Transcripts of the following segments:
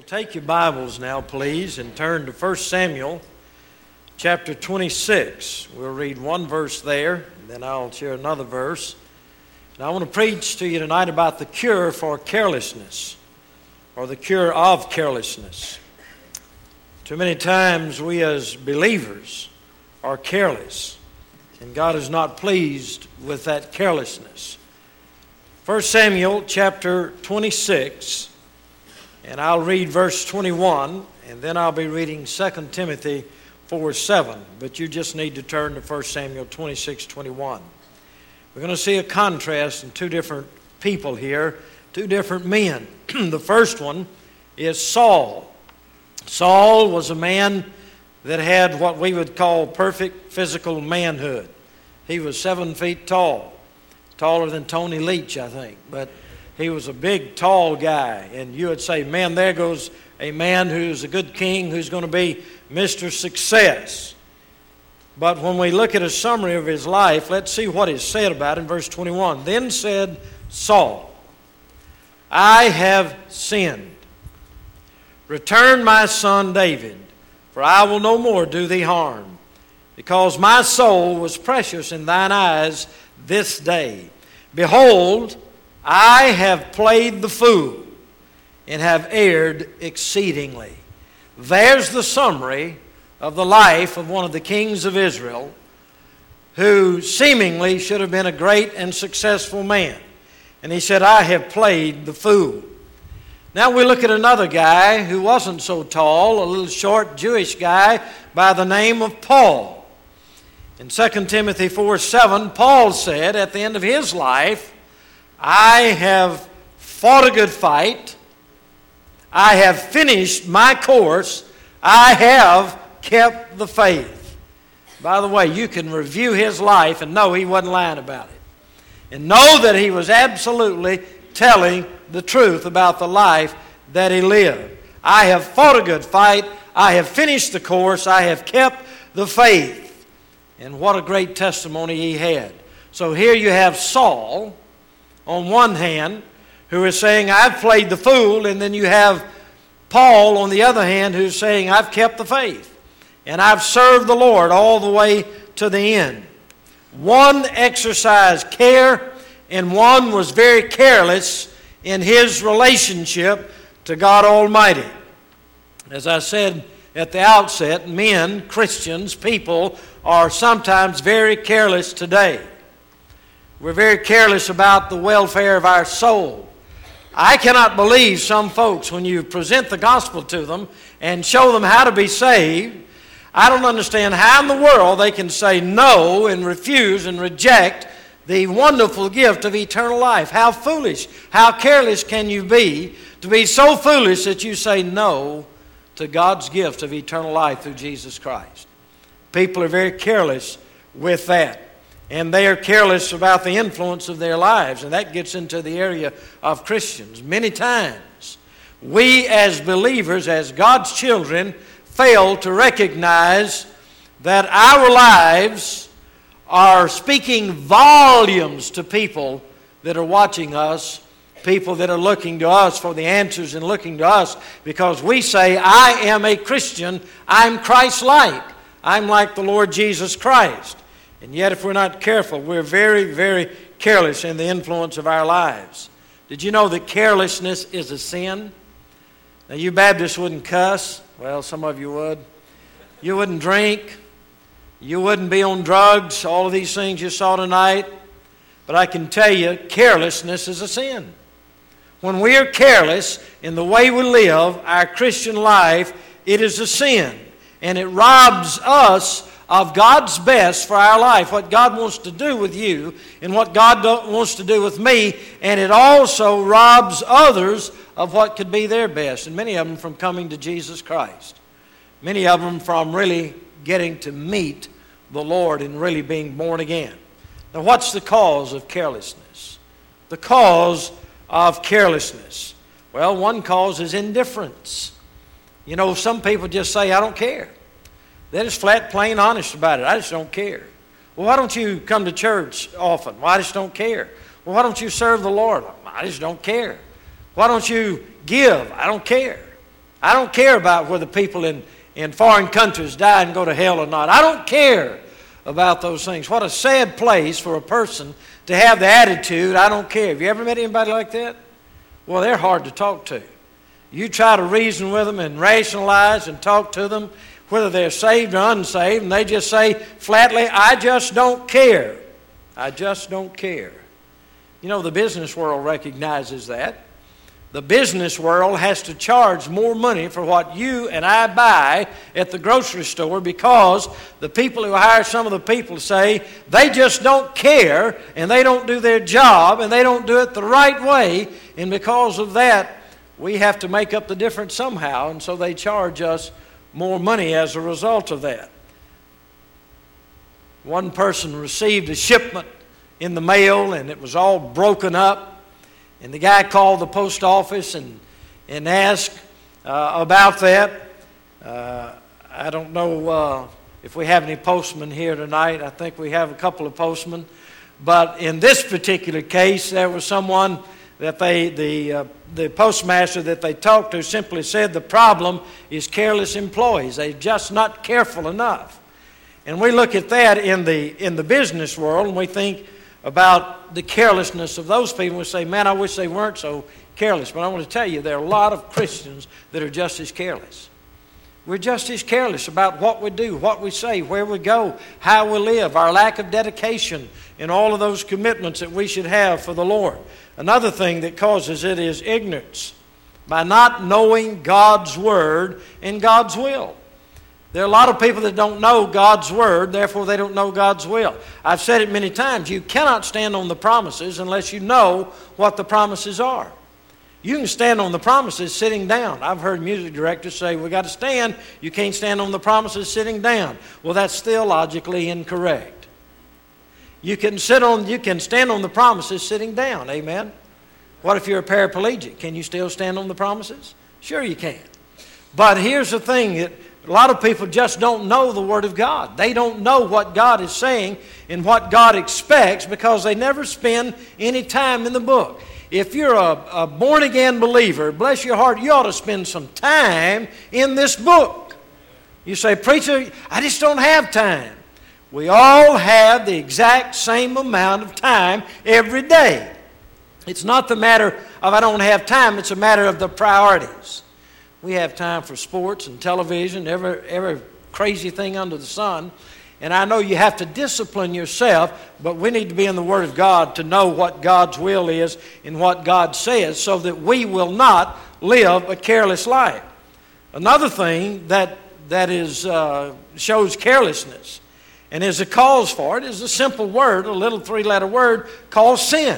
Take your Bibles now, please, and turn to 1 Samuel chapter 26. We'll read one verse there, and then I'll share another verse. And I want to preach to you tonight about the cure for carelessness, or the cure of carelessness. Too many times we as believers are careless, and God is not pleased with that carelessness. 1 Samuel chapter 26, and I'll read verse 21, and then I'll be reading 2 Timothy 4:7. But you just need to turn to 1 Samuel 26:21. We're going to see a contrast in two different people here, two different men. The first one is Saul. Saul was a man that had what we would call perfect physical manhood. He was 7 feet tall, taller than Tony Leach, I think, but he was a big, tall guy, and you would say, man, there goes a man who's a good king, who's going to be Mr. Success. But when we look at a summary of his life, let's see what is said about it in verse 21. Then said Saul, I have sinned. Return my son David, for I will no more do thee harm, because my soul was precious in thine eyes this day. Behold, I have played the fool and have erred exceedingly. There's the summary of the life of one of the kings of Israel, who seemingly should have been a great and successful man. And he said, I have played the fool. Now we look at another guy who wasn't so tall, a little short Jewish guy by the name of Paul. In 2 Timothy 4:7, Paul said at the end of his life, I have fought a good fight. I have finished my course. I have kept the faith. By the way, you can review his life and know he wasn't lying about it. And know that he was absolutely telling the truth about the life that he lived. I have fought a good fight. I have finished the course. I have kept the faith. And what a great testimony he had. So here you have Saul, on one hand, who is saying, I've played the fool, and then you have Paul, on the other hand, who's saying, I've kept the faith, and I've served the Lord all the way to the end. One exercised care, and one was very careless in his relationship to God Almighty. As I said at the outset, men, Christians, people, are sometimes very careless today. We're very careless about the welfare of our soul. I cannot believe some folks, when you present the gospel to them and show them how to be saved, I don't understand how in the world they can say no and refuse and reject the wonderful gift of eternal life. How foolish, how careless can you be to be so foolish that you say no to God's gift of eternal life through Jesus Christ? People are very careless with that. And they are careless about the influence of their lives. And that gets into the area of Christians. Many times, we as believers, as God's children, fail to recognize that our lives are speaking volumes to people that are watching us, people that are looking to us for the answers and looking to us because we say, I am a Christian, I'm Christ-like, I'm like the Lord Jesus Christ. And yet if we're not careful, we're very, very careless in the influence of our lives. Did you know that carelessness is a sin? Now you Baptists wouldn't cuss. Well, some of you would. You wouldn't drink. You wouldn't be on drugs, all of these things you saw tonight. But I can tell you, carelessness is a sin. When we are careless in the way we live our Christian life, it is a sin. And it robs us of God's best for our life, what God wants to do with you and what God wants to do with me, and it also robs others of what could be their best, and many of them from coming to Jesus Christ. Many of them from really getting to meet the Lord and really being born again. Now, what's the cause of carelessness? The cause of carelessness. Well, one cause is indifference. You know, some people just say, I don't care. They're just flat, plain honest about it. I just don't care. Well, why don't you come to church often? Well, I just don't care. Well, why don't you serve the Lord? I just don't care. Why don't you give? I don't care. I don't care about whether people in foreign countries die and go to hell or not. I don't care about those things. What a sad place for a person to have the attitude, I don't care. Have you ever met anybody like that? Well, they're hard to talk to. You try to reason with them and rationalize and talk to them, whether they're saved or unsaved, and they just say flatly, I just don't care. I just don't care. You know, the business world recognizes that. The business world has to charge more money for what you and I buy at the grocery store because the people who hire some of the people say they just don't care and they don't do their job and they don't do it the right way, and because of that we have to make up the difference somehow, and so they charge us more money as a result of that. One person received a shipment in the mail and it was all broken up. And the guy called the post office and asked about that. I don't know if we have any postmen here tonight. I think we have a couple of postmen. But in this particular case, there was someone that the postmaster that they talked to simply said the problem is careless employees. They're just not careful enough. And we look at that in the business world and we think about the carelessness of those people. We say, man, I wish they weren't so careless. But I want to tell you, there are a lot of Christians that are just as careless. We're just as careless about what we do, what we say, where we go, how we live, our lack of dedication in all of those commitments that we should have for the Lord. Another thing that causes it is ignorance, by not knowing God's Word and God's will. There are a lot of people that don't know God's Word, therefore they don't know God's will. I've said it many times, you cannot stand on the promises unless you know what the promises are. You can stand on the promises sitting down. I've heard music directors say, we got to stand, you can't stand on the promises sitting down. Well, that's theologically incorrect. You can stand on the promises sitting down, amen? What if you're a paraplegic? Can you still stand on the promises? Sure you can. But here's the thing, that a lot of people just don't know the Word of God. They don't know what God is saying and what God expects because they never spend any time in the book. If you're a born-again believer, bless your heart, you ought to spend some time in this book. You say, preacher, I just don't have time. We all have the exact same amount of time every day. It's not the matter of I don't have time, it's a matter of the priorities. We have time for sports and television, every crazy thing under the sun. And I know you have to discipline yourself, but we need to be in the Word of God to know what God's will is and what God says so that we will not live a careless life. Another thing that shows carelessness and is a cause for it is a simple word, a little three-letter word called sin.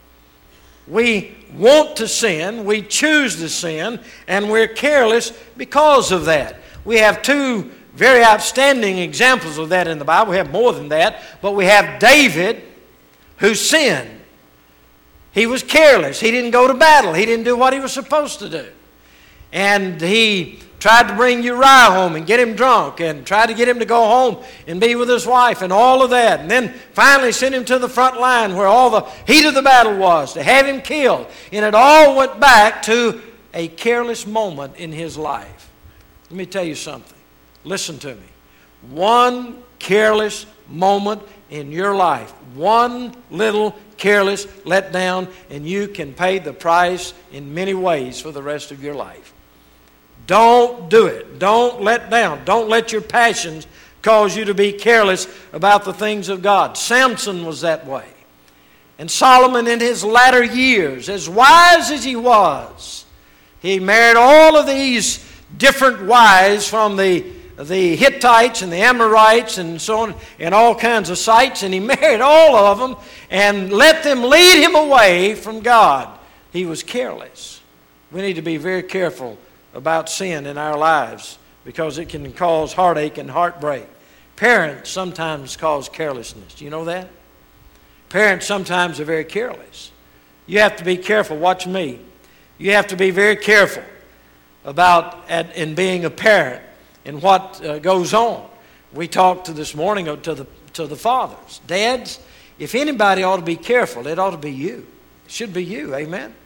We want to sin, we choose to sin, and we're careless because of that. We have two very outstanding examples of that in the Bible. We have more than that, but we have David who sinned. He was careless. He didn't go to battle. He didn't do what he was supposed to do. And he tried to bring Uriah home and get him drunk and tried to get him to go home and be with his wife and all of that. And then finally sent him to the front line where all the heat of the battle was to have him killed. And it all went back to a careless moment in his life. Let me tell you something. Listen to me. One careless moment in your life, one little careless letdown, and you can pay the price in many ways for the rest of your life. Don't do it. Don't let down. Don't let your passions cause you to be careless about the things of God. Samson was that way. And Solomon in his latter years, as wise as he was, he married all of these different wives from the Hittites and the Amorites and so on, and all kinds of sites, and he married all of them and let them lead him away from God. He was careless. We need to be very careful about sin in our lives because it can cause heartache and heartbreak. Parents sometimes cause carelessness. Do you know that? Parents sometimes are very careless. You have to be careful. Watch me. You have to be very careful about in being a parent and what goes on. We talked this morning to the fathers. Dads, if anybody ought to be careful, it ought to be you. It should be you. Amen?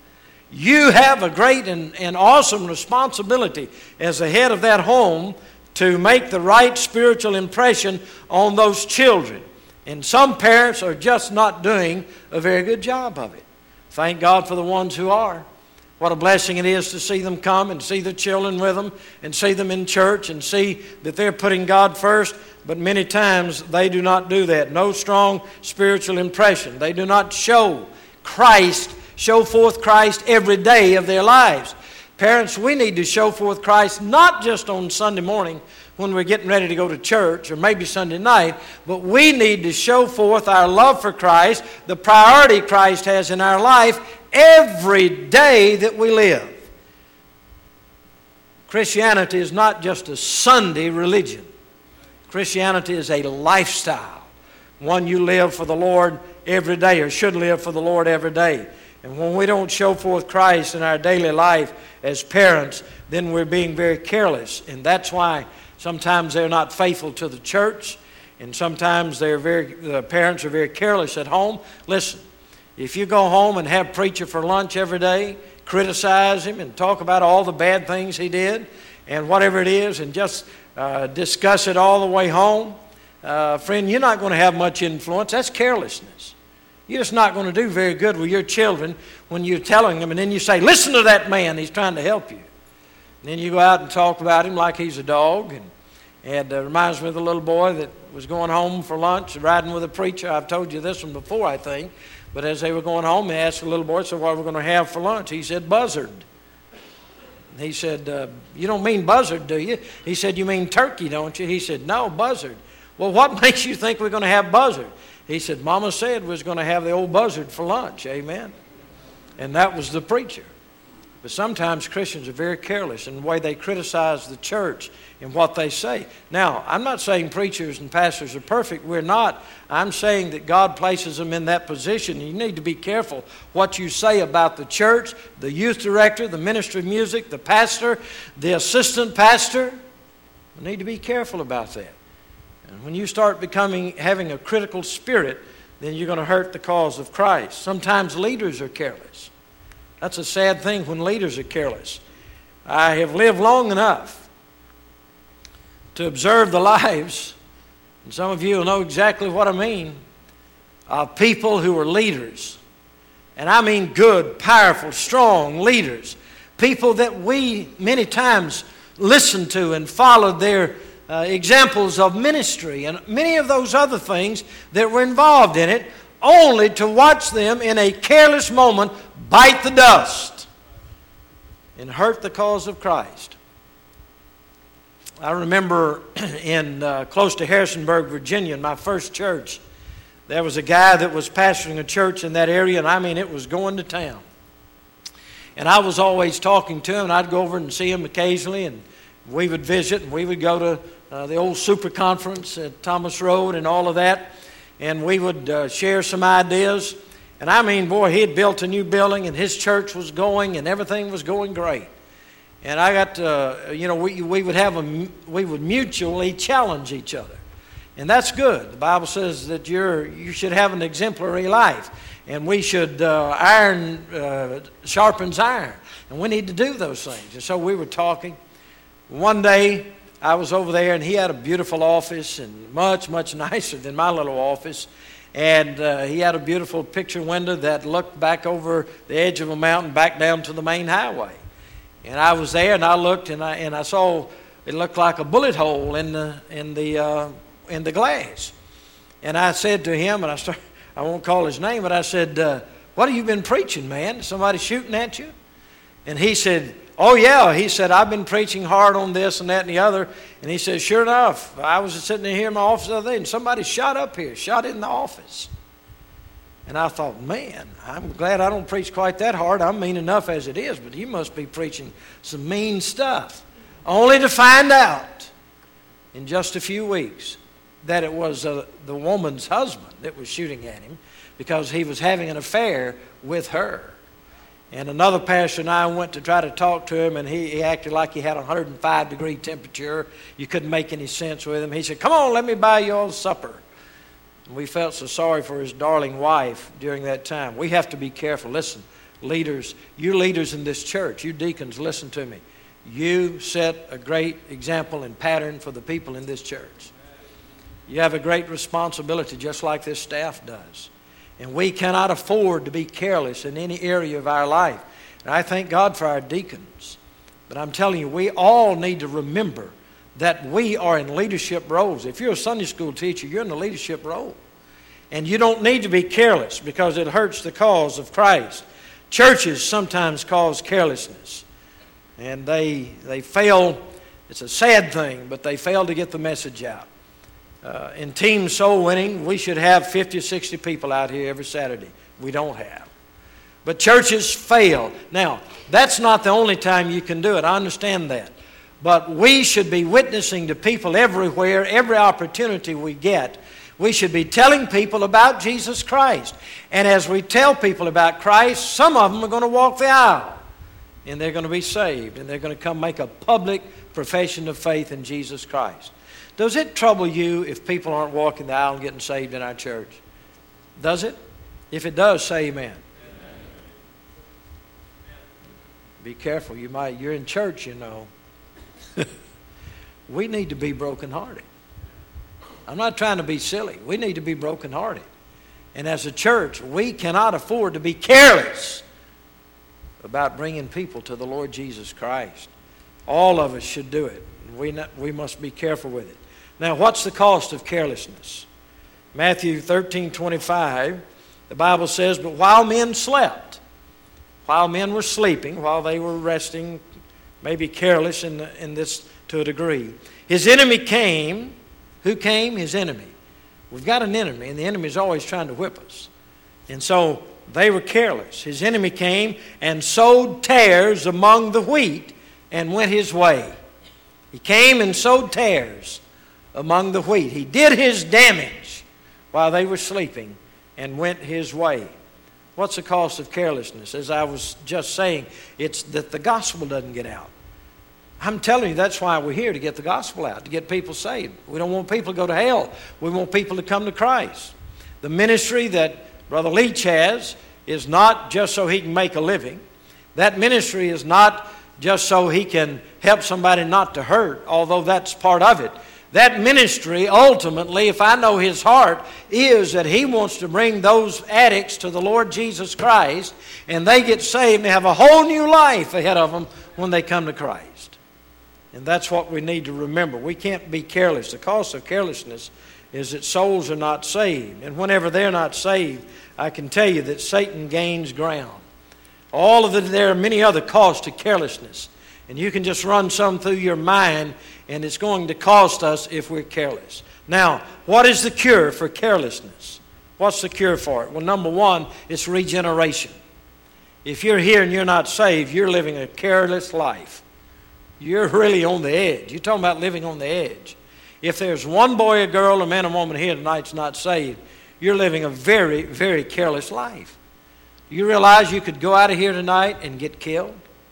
You have a great and awesome responsibility as the head of that home to make the right spiritual impression on those children. And some parents are just not doing a very good job of it. Thank God for the ones who are. What a blessing it is to see them come and see the children with them and see them in church and see that they're putting God first. But many times they do not do that. No strong spiritual impression. They do not show forth Christ every day of their lives. Parents, we need to show forth Christ not just on Sunday morning when we're getting ready to go to church or maybe Sunday night, but we need to show forth our love for Christ, the priority Christ has in our life every day that we live. Christianity is not just a Sunday religion. Christianity is a lifestyle, one you live for the Lord every day or should live for the Lord every day. And when we don't show forth Christ in our daily life as parents, then we're being very careless. And that's why sometimes they're not faithful to the church, and sometimes the parents are very careless at home. Listen, if you go home and have preacher for lunch every day, criticize him and talk about all the bad things he did and whatever it is, and just discuss it all the way home, friend, you're not going to have much influence. That's carelessness. You're just not going to do very good with your children when you're telling them, and then you say, listen to that man, he's trying to help you. And then you go out and talk about him like he's a dog. And it reminds me of the little boy that was going home for lunch, riding with a preacher. I've told you this one before, I think. But as they were going home, they asked the little boy, so what are we going to have for lunch? He said, buzzard. And he said, you don't mean buzzard, do you? He said, you mean turkey, don't you? He said, no, buzzard. Well, what makes you think we're going to have buzzard? He said, Mama said we was going to have the old buzzard for lunch. Amen. And that was the preacher. But sometimes Christians are very careless in the way they criticize the church and what they say. Now, I'm not saying preachers and pastors are perfect. We're not. I'm saying that God places them in that position. You need to be careful what you say about the church, the youth director, the ministry of music, the pastor, the assistant pastor. You need to be careful about that. And when you start having a critical spirit, then you're going to hurt the cause of Christ. Sometimes leaders are careless. That's a sad thing when leaders are careless. I have lived long enough to observe the lives, and some of you will know exactly what I mean, of people who are leaders. And I mean good, powerful, strong leaders. People that we many times listened to and followed their examples of ministry and many of those other things that were involved in it, only to watch them in a careless moment bite the dust and hurt the cause of Christ. I remember in close to Harrisonburg, Virginia, in my first church, there was a guy that was pastoring a church in that area, and I mean it was going to town. And I was always talking to him, and I'd go over and see him occasionally, and we would visit, and we would go to the old super conference at Thomas Road and all of that, and we would share some ideas. And I mean, boy, he had built a new building, and his church was going, and everything was going great. And I got to, we would mutually challenge each other. And that's good. The Bible says that you should have an exemplary life. And we should, iron sharpens iron. And we need to do those things. And so we were talking. One day, I was over there, and he had a beautiful office, and much, much nicer than my little office. And he had a beautiful picture window that looked back over the edge of a mountain, back down to the main highway. And I was there, and I looked, and I saw it looked like a bullet hole in the glass. And I said to him, and I won't call his name, but I said, "What have you been preaching, man? Somebody shooting at you?" And he said, "Oh, yeah." He said, "I've been preaching hard on this and that and the other." And he said, "Sure enough, I was sitting here in my office the other day, and somebody shot up here, shot in the office." And I thought, man, I'm glad I don't preach quite that hard. I'm mean enough as it is, but he must be preaching some mean stuff. Only to find out in just a few weeks that it was the woman's husband that was shooting at him because he was having an affair with her. And another pastor and I went to try to talk to him, and he acted like he had a 105-degree temperature. You couldn't make any sense with him. He said, "Come on, let me buy you all supper." And we felt so sorry for his darling wife during that time. We have to be careful. Listen, leaders, you leaders in this church, you deacons, listen to me. You set a great example and pattern for the people in this church. You have a great responsibility just like this staff does. And we cannot afford to be careless in any area of our life. And I thank God for our deacons. But I'm telling you, we all need to remember that we are in leadership roles. If you're a Sunday school teacher, you're in a leadership role. And you don't need to be careless because it hurts the cause of Christ. Churches sometimes cause carelessness. And they fail. It's a sad thing, but they fail to get the message out. In team soul winning, we should have 50 or 60 people out here every Saturday. We don't have. But churches fail. Now, that's not the only time you can do it. I understand that. But we should be witnessing to people everywhere, every opportunity we get. We should be telling people about Jesus Christ. And as we tell people about Christ, some of them are going to walk the aisle. And they're going to be saved. And they're going to come make a public profession of faith in Jesus Christ. Does it trouble you if people aren't walking the aisle and getting saved in our church? Does it? If it does, say amen. Be careful. You're in church, you know. We need to be brokenhearted. I'm not trying to be silly. We need to be brokenhearted. And as a church, we cannot afford to be careless about bringing people to the Lord Jesus Christ. All of us should do it. We must be careful with it. Now, what's the cost of carelessness? Matthew 13:25, the Bible says, "But while men slept," while men were sleeping, while they were resting, maybe careless in this to a degree, his enemy came. Who came? His enemy. We've got an enemy, and the enemy is always trying to whip us. And so they were careless. His enemy came and sowed tares among the wheat and went his way. He came and sowed tares among the wheat. He did his damage while they were sleeping and went his way. What's the cost of carelessness? As I was just saying, it's that the gospel doesn't get out. I'm telling you, that's why we're here, to get the gospel out, to get people saved. We don't want people to go to hell. We want people to come to Christ. The ministry that Brother Leach has is not just so he can make a living. That ministry is not just so he can help somebody not to hurt, although that's part of it. That ministry, ultimately, if I know his heart, is that he wants to bring those addicts to the Lord Jesus Christ, and they get saved and have a whole new life ahead of them when they come to Christ. And that's what we need to remember. We can't be careless. The cost of carelessness is that souls are not saved. And whenever they're not saved, I can tell you that Satan gains ground. There are many other costs to carelessness. And you can just run some through your mind, and it's going to cost us if we're careless. Now, what is the cure for carelessness? What's the cure for it? Well, number one, it's regeneration. If you're here and you're not saved, you're living a careless life. You're really on the edge. You're talking about living on the edge. If there's one boy, a girl, a man, or woman here tonight that's not saved, you're living a very, very careless life. You realize you could go out of here tonight and get killed?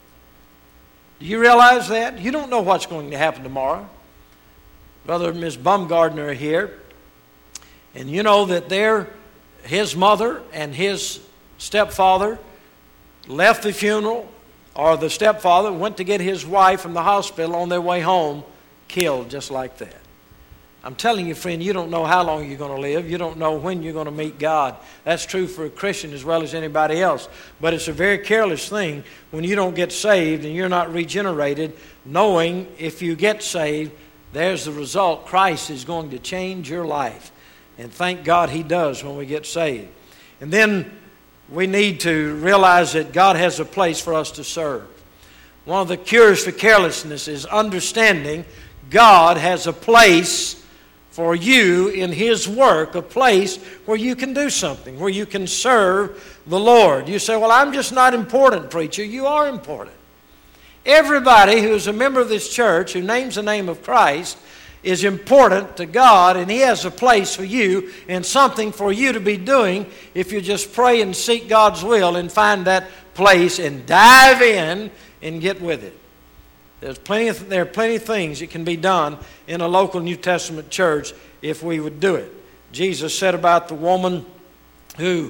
Do you realize that? You don't know what's going to happen tomorrow. Brother and Miss Bumgardner are here. And you know that his mother and his stepfather left the funeral, or the stepfather went to get his wife from the hospital on their way home, killed just like that. I'm telling you, friend, you don't know how long you're going to live. You don't know when you're going to meet God. That's true for a Christian as well as anybody else. But it's a very careless thing when you don't get saved and you're not regenerated, knowing if you get saved, there's the result. Christ is going to change your life. And thank God He does when we get saved. And then we need to realize that God has a place for us to serve. One of the cures for carelessness is understanding God has a place for you in His work, a place where you can do something, where you can serve the Lord. You say, well, I'm just not important, preacher. You are important. Everybody who is a member of this church, who names the name of Christ, is important to God, and He has a place for you and something for you to be doing if you just pray and seek God's will and find that place and dive in and get with it. There are plenty of things that can be done in a local New Testament church if we would do it. Jesus said about the woman who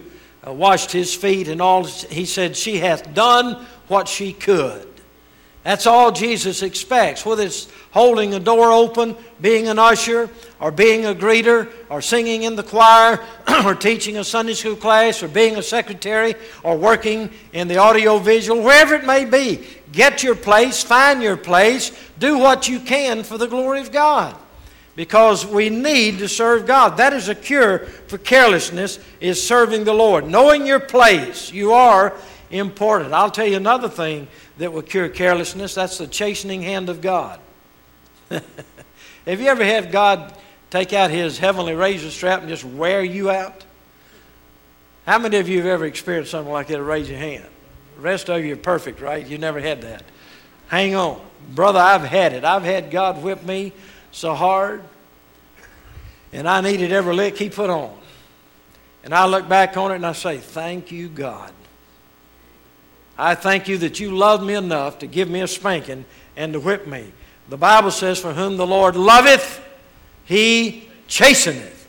washed his feet and all. He said, she hath done what she could. That's all Jesus expects, whether it's holding a door open, being an usher, or being a greeter, or singing in the choir, or teaching a Sunday school class, or being a secretary, or working in the audio-visual, wherever it may be. Get your place, find your place, do what you can for the glory of God. Because we need to serve God. That is a cure for carelessness, is serving the Lord. Knowing your place, you are important. I'll tell you another thing that will cure carelessness. That's the chastening hand of God. Have you ever had God take out His heavenly razor strap and just wear you out? How many of you have ever experienced something like that? Raise your hand. The rest of you are perfect, right? You never had that. Hang on. Brother, I've had it. I've had God whip me so hard, and I needed every lick He put on. And I look back on it and I say, thank you, God. I thank you that you loved me enough to give me a spanking and to whip me. The Bible says, for whom the Lord loveth, He chasteneth.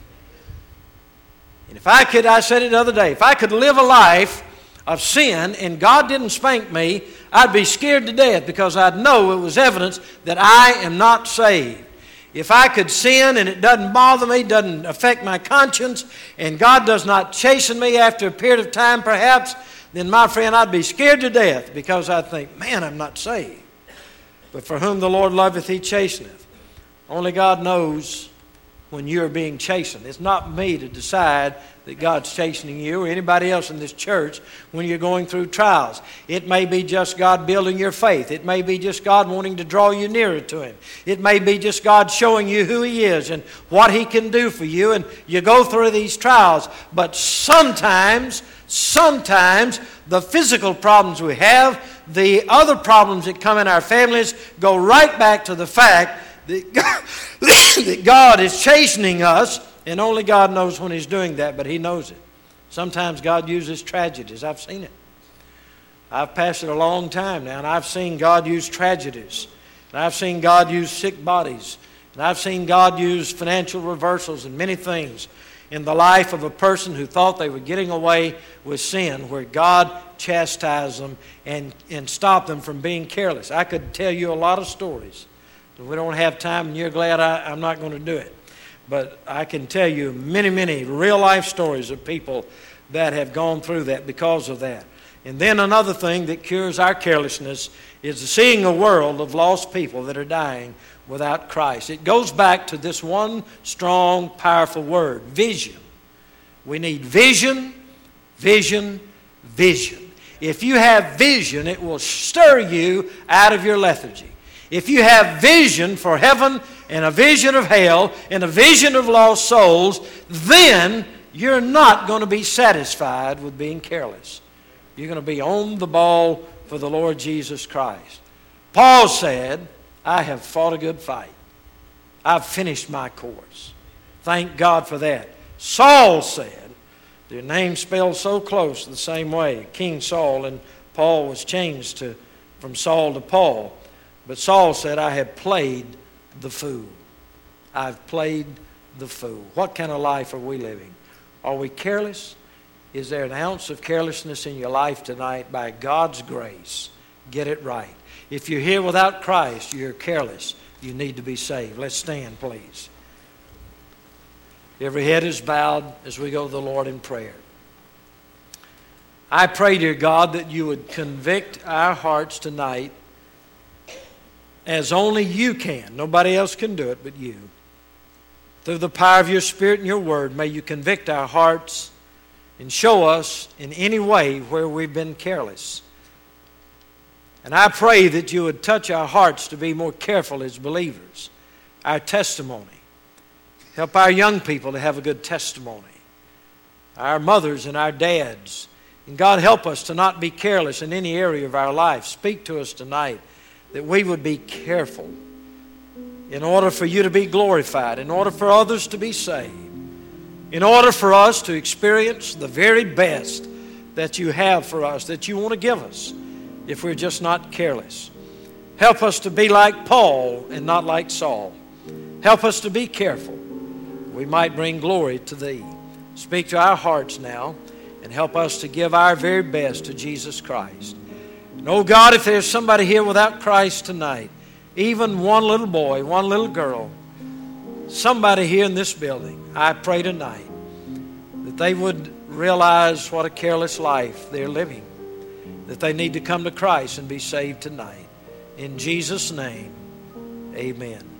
And if I could, I said it the other day, if I could live a life of sin and God didn't spank me, I'd be scared to death because I'd know it was evidence that I am not saved. If I could sin and it doesn't bother me, doesn't affect my conscience, and God does not chasten me after a period of time perhaps, then my friend, I'd be scared to death because I'd think, man, I'm not saved. But for whom the Lord loveth, He chasteneth. Only God knows when you're being chastened. It's not me to decide that God's chastening you or anybody else in this church when you're going through trials. It may be just God building your faith. It may be just God wanting to draw you nearer to Him. It may be just God showing you who He is and what He can do for you, and you go through these trials. But sometimes the physical problems we have, the other problems that come in our families, go right back to the fact that God is chastening us, and only God knows when He's doing that, but He knows it. Sometimes God uses tragedies. I've seen it. I've pastored a long time now, and I've seen God use tragedies. And I've seen God use sick bodies. And I've seen God use financial reversals and many things in the life of a person who thought they were getting away with sin, where God chastised them and stopped them from being careless. I could tell you a lot of stories. We don't have time, and you're glad I'm not going to do it. But I can tell you many, many real-life stories of people that have gone through that because of that. And then another thing that cures our carelessness is seeing a world of lost people that are dying without Christ. It goes back to this one strong, powerful word, vision. We need vision, vision, vision. If you have vision, it will stir you out of your lethargy. If you have vision for heaven and a vision of hell and a vision of lost souls, then you're not going to be satisfied with being careless. You're going to be on the ball for the Lord Jesus Christ. Paul said, I have fought a good fight. I've finished my course. Thank God for that. Saul said, their names spelled so close the same way, King Saul, and Paul was changed from Saul to Paul. But Saul said, I have played the fool. I've played the fool. What kind of life are we living? Are we careless? Is there an ounce of carelessness in your life tonight? By God's grace, get it right. If you're here without Christ, you're careless. You need to be saved. Let's stand, please. Every head is bowed as we go to the Lord in prayer. I pray, dear God, that you would convict our hearts tonight as only you can. Nobody else can do it but you. Through the power of your Spirit and your Word, may you convict our hearts and show us in any way where we've been careless. And I pray that you would touch our hearts to be more careful as believers. Our testimony. Help our young people to have a good testimony. Our mothers and our dads. And God, help us to not be careless in any area of our life. Speak to us tonight that we would be careful in order for you to be glorified, in order for others to be saved, in order for us to experience the very best that you have for us, that you want to give us, if we're just not careless. Help us to be like Paul and not like Saul. Help us to be careful. We might bring glory to thee. Speak to our hearts now. and help us to give our very best to Jesus Christ. And oh God, if there's somebody here without Christ tonight, even one little boy, one little girl, somebody here in this building, I pray tonight that they would realize what a careless life they're living, that they need to come to Christ and be saved tonight. In Jesus' name, amen.